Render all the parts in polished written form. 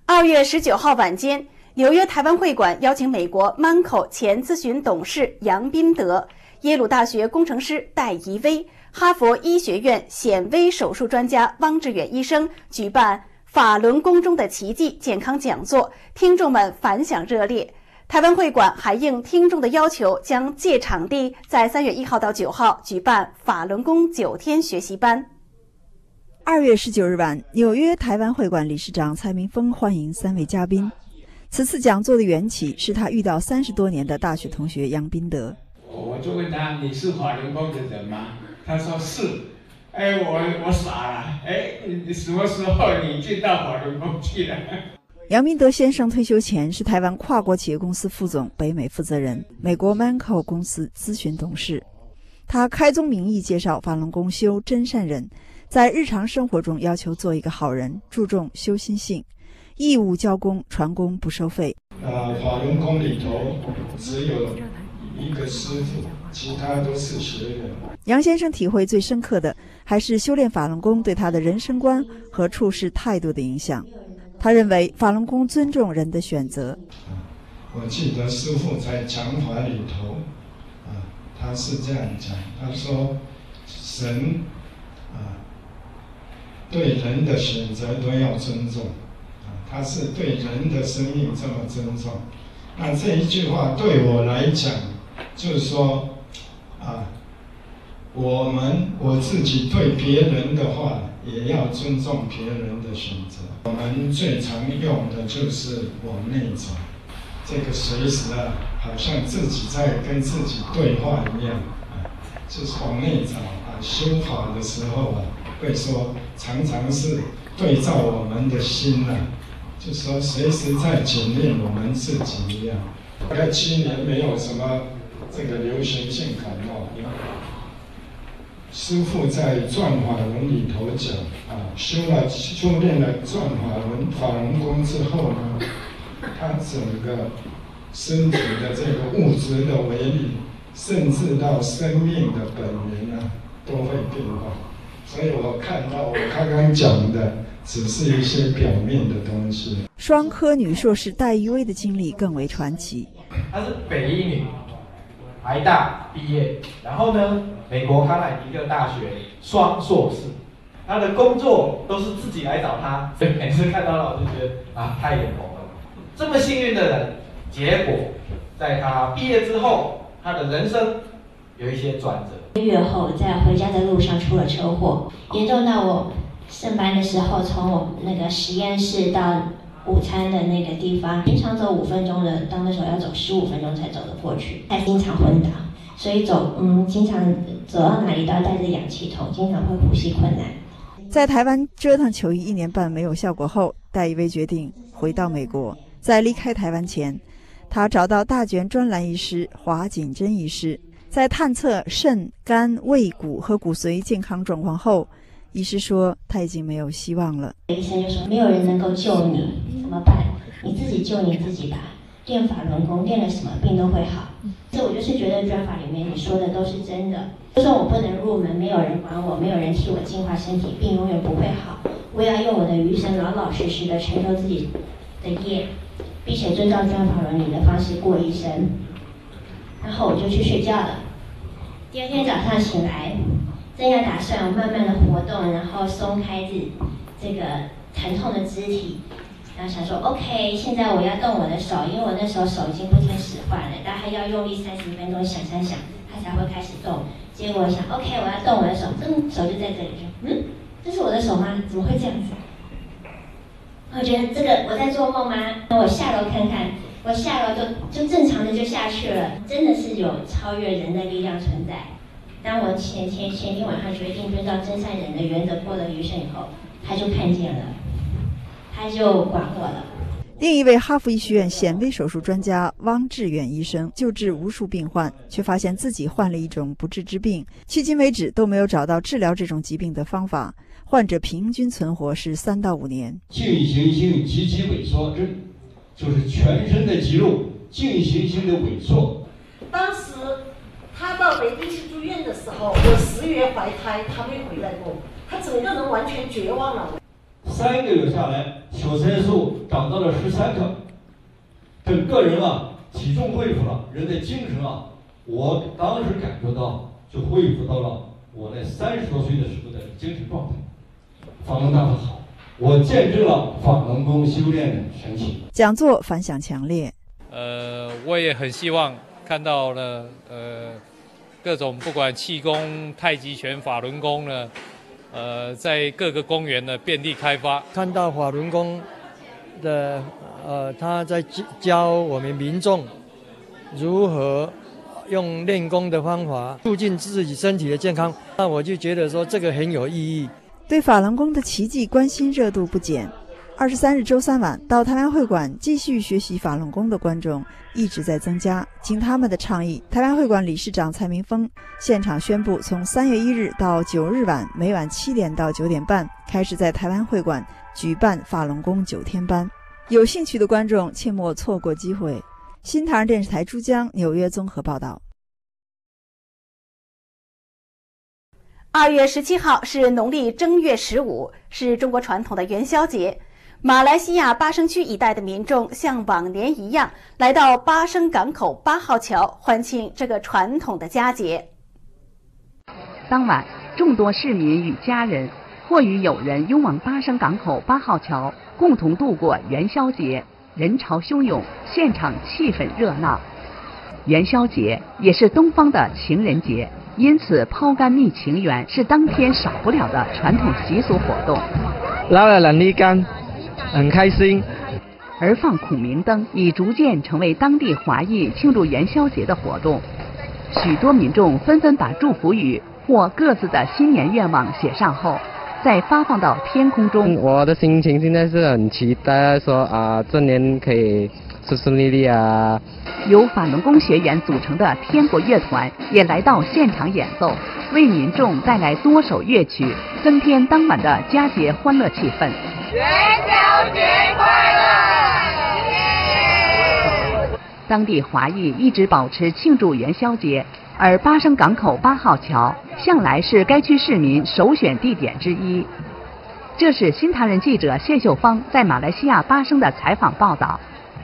2月19号晚间，纽约台湾会馆邀请美国 Manco 前咨询董事杨宾德、耶鲁大学工程师戴怡薇、哈佛医学院显微手术专家汪志远医生举办法轮功中的奇迹健康讲座，听众们反响热烈。台湾会馆还应听众的要求，将借场地在3月1号到9号举办法轮功9天学习班。 2月19日晚，纽约台湾会馆理事长蔡明峰欢迎3位嘉宾。此次讲座的缘起是他遇到30多年的大学同学杨宾德。 我就问他：“你是法轮功的人吗？”他说：“是。”我傻了。你什么时候你进到法轮功去了？ 杨宾德先生退休前是台湾跨国企业公司副总、北美负责人、美国 Manco 公司咨询董事。他开宗明义介绍法轮功修真善忍，在日常生活中要求做一个好人，注重修心性，义务教功传功不收费。 法轮功里头只有一个师傅，其他都是学员。 杨先生体会最深刻的还是修炼法轮功对他的人生观和处事态度的影响。他认为法轮功尊重人的选择。 我记得师父在讲法里头，他是这样讲，他说神对人的选择都要尊重，他是对人的生命这么尊重。那这一句话对我来讲，就是说我自己对别人的话也要尊重别人的选择。我们最常用的就是往内走，这个随时好像自己在跟自己对话一样，就是往内走修法的时候会说常常是对照我们的心就是说随时在检验我们自己一样。大概7年没有什么这个流行性感冒。师父在转法轮里头讲修炼了转法轮功之后呢，他整个身体的这个物质的微粒，甚至到生命的本源都会变化。所以我看到我刚刚讲的只是一些表面的东西。 双科女硕士戴怡薇的经历更为传奇。 她是北一女，台大毕业，然后呢，美国康乃狄克大学双硕士。她的工作都是自己来找她，所以每次看到了我就觉得太眼红了。这么幸运的人，结果在她毕业之后，她的人生有一些转折。 1个月后，在回家的路上出了车祸，严重到我上班的时候，从我那个实验室到午餐的那个地方，平常走5分钟的，到那时候要走15分钟才走得过去，还经常昏倒，所以经常走到哪里都要带着氧气筒，经常会呼吸困难。 在台湾折腾求医1年半没有效果后，戴怡薇决定回到美国。在离开台湾前，他找到大卷专栏医师华锦珍医师，在探测肾、肝、胃、骨和骨髓健康状况后，医师说他已经没有希望了。 医生就说没有人能够救你，怎么办？你自己救你自己吧。练法轮功，练了什么病都会好。这我就是觉得专法里面你说的都是真的。就算我不能入门，没有人管我，没有人替我净化身体，病永远不会好。我也要用我的余生老老实实的承受自己的业，并且遵照专法轮里的方式过一生。然后我就去睡觉了。第2天早上醒来，正要打算慢慢的活动，然后松开这个疼痛的肢体，然后想说 OK， 现在我要动我的手，因为我那时候手已经不听使唤了，大概要用力30分钟想，它才会开始动。结果我想 OK， 我要动我的手，手就在这里，这是我的手吗？怎么会这样子？我觉得这个我在做梦吗？我下楼看看，我下楼就正常的就下去了，真的是有超越人的力量存在。当我前天晚上决定遵照真善忍的原则过了余生以后，他就看见了，他就管我了。 另一位哈佛医学院显微手术专家汪志远医生救治无数病患，却发现自己患了一种不治之病，迄今为止都没有找到治疗这种疾病的方法，患者平均存活是3到5年。 进行性肌肌萎缩症，就是全身的肌肉进行性的萎缩。 当时他到北京去住院的时候，我10月怀胎，他没回来过，他整个人完全绝望了。 3个月下来，小菜数长到了13克，整个人体重恢复了，人的精神我当时感觉到就恢复到了我那30多岁的时候的精神状态。法轮大法好，我见证了法轮功修炼的神奇。 讲座反响强烈。 我也很希望看到了各种不管气功、太极拳、法轮功呢，在各个公园呢遍地开发。 看到法轮功的他在教我们民众如何用练功的方法促进自己身体的健康，那我就觉得说这个很有意义。 对法轮功的奇迹关心热度不减。23日周3晚到台湾会馆继续学习法轮功的观众一直在增加。经他们的倡议，台湾会馆理事长蔡明峰现场宣布，从3月1日到9日晚，每晚7点到9点半开始在台湾会馆举办法轮功9天班。有兴趣的观众切莫错过机会。新唐人电视台珠江、纽约综合报道。 2月17号是农历正月15，是中国传统的元宵节。马来西亚巴生区一带的民众像往年一样，来到巴生港口8号桥，欢庆这个传统的佳节。 当晚，众多市民与家人或与友人拥往巴生港口8号桥，共同度过元宵节，人潮汹涌，现场气氛热闹。元宵节也是东方的情人节，因此抛竿觅情缘是当天少不了的传统习俗活动。 捞了2粒竿，很开心。 而放孔明灯已逐渐成为当地华裔庆祝元宵节的活动，许多民众纷纷把祝福语或各自的新年愿望写上后，再发放到天空中。 我的心情现在是很期待，说这年可以顺顺利利啊。 由法轮功学员组成的天国乐团也来到现场演奏，为民众带来多首乐曲，增添当晚的佳节欢乐气氛。 元宵节快乐！ 当地华裔一直保持庆祝元宵节，而巴生港口8号桥向来是该区市民首选地点之一。这是新唐人记者谢秀芳在马来西亚巴生的采访报道。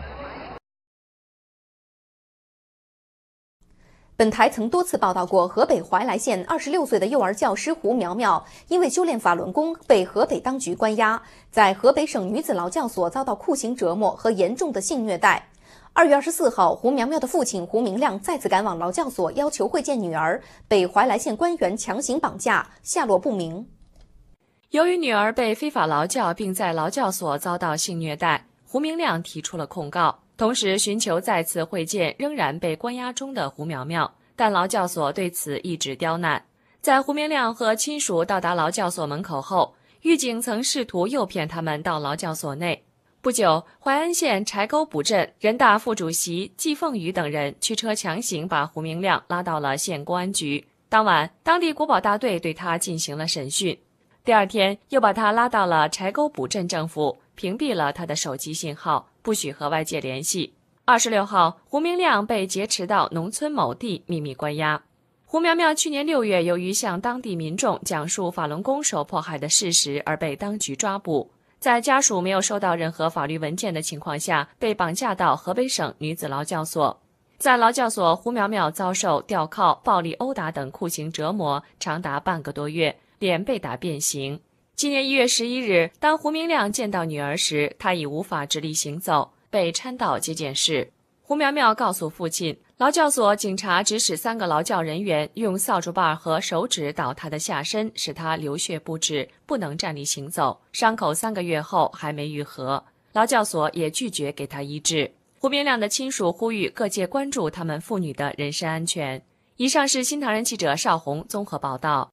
本台曾多次报道过河北怀来县26岁的幼儿教师胡苗苗，因为修炼法轮功被河北当局关押，在河北省女子劳教所遭到酷刑折磨和严重的性虐待。2月24号，胡苗苗的父亲胡明亮再次赶往劳教所，要求会见女儿，被怀来县官员强行绑架，下落不明。 由于女儿被非法劳教，并在劳教所遭到性虐待，胡明亮提出了控告。同时寻求再次会见仍然被关押中的胡苗苗，但劳教所对此一直刁难。在胡明亮和亲属到达劳教所门口后，狱警曾试图诱骗他们到劳教所内。不久，淮安县柴沟堡镇人大副主席季凤宇等人驱车强行把胡明亮拉到了县公安局。当晚，当地国保大队对他进行了审讯。第二天，又把他拉到了柴沟堡镇政府，屏蔽了他的手机信号，不许和外界联系。26号，胡明亮被劫持到农村某地秘密关押。胡苗苗去年6月由于向当地民众讲述法轮功受迫害的事实而被当局抓捕，在家属没有收到任何法律文件的情况下，被绑架到河北省女子劳教所。在劳教所，胡苗苗遭受吊铐、暴力殴打等酷刑折磨，长达半个多月，脸被打变形。今年1月11日，当胡明亮见到女儿时，他已无法直立行走，被搀到接见室。胡苗苗告诉父亲，劳教所警察指使3个劳教人员用扫帚把和手指捣他的下身，使他流血不止，不能站立行走，伤口3个月后还没愈合。劳教所也拒绝给他医治。胡明亮的亲属呼吁各界关注他们父女的人身安全。以上是新唐人记者邵红综合报道。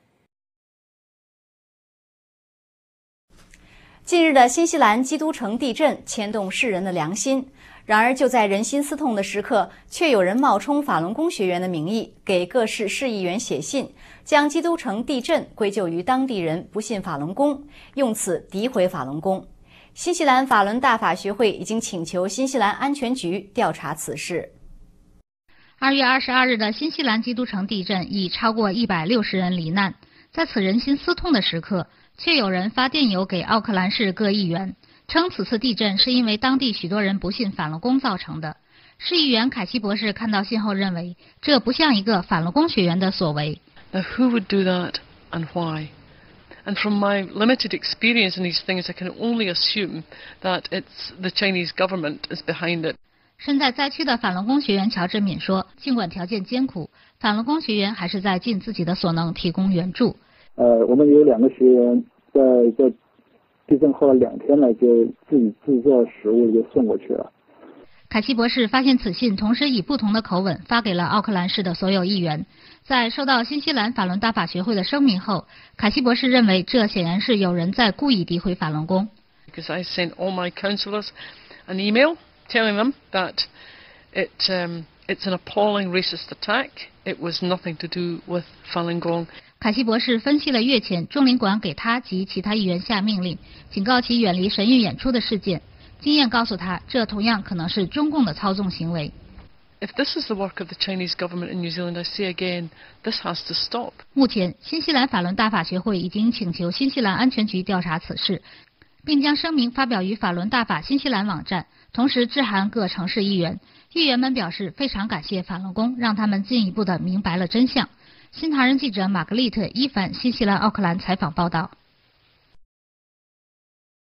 近日的新西兰基督城地震牵动世人的良心，然而就在人心思痛的时刻，却有人冒充法轮功学员的名义，给各市市议员写信，将基督城地震归咎于当地人不信法轮功，用此诋毁法轮功。新西兰法轮大法学会已经请求新西兰安全局调查此事。 2月22日的新西兰基督城地震已超过160人罹难，在此人心思痛的时刻， 却有人发电邮给奥克兰市各议员，称此次地震是因为当地许多人不信法轮功造成的。市议员凯西博士看到信后认为，这不像一个法轮功学员的所为。 Now, who would do that and why? And from my limited experience in these things, I can only assume that it's the Chinese government is behind it. 身在灾区的法轮功学员乔治敏说，尽管条件艰苦，法轮功学员还是在尽自己的所能提供援助。 我们有2个学员在地震后2天了，就自己制作食物就送过去了。 凯西博士发现此信，同时以不同的口吻发给了奥克兰市的所有议员。在收到新西兰法轮大法学会的声明后，凯西博士认为这显然是有人在故意诋毁法轮功。 Because I sent all my councillors an email telling them that it's an appalling racist attack. It was nothing to do with Falun Gong. 凯西博士分析了月前中领馆给他及其他议员下命令，警告其远离神韵演出的事件。经验告诉他，这同样可能是中共的操纵行为。 If this is the work of the Chinese government in New Zealand, I say again, this has to stop. 目前，新西兰法轮大法学会已经请求新西兰安全局调查此事，并将声明发表于法轮大法新西兰网站，同时致函各城市议员。议员们表示非常感谢法轮功，让他们进一步的明白了真相。新唐人记者玛格丽特·伊凡，新西兰奥克兰采访报道。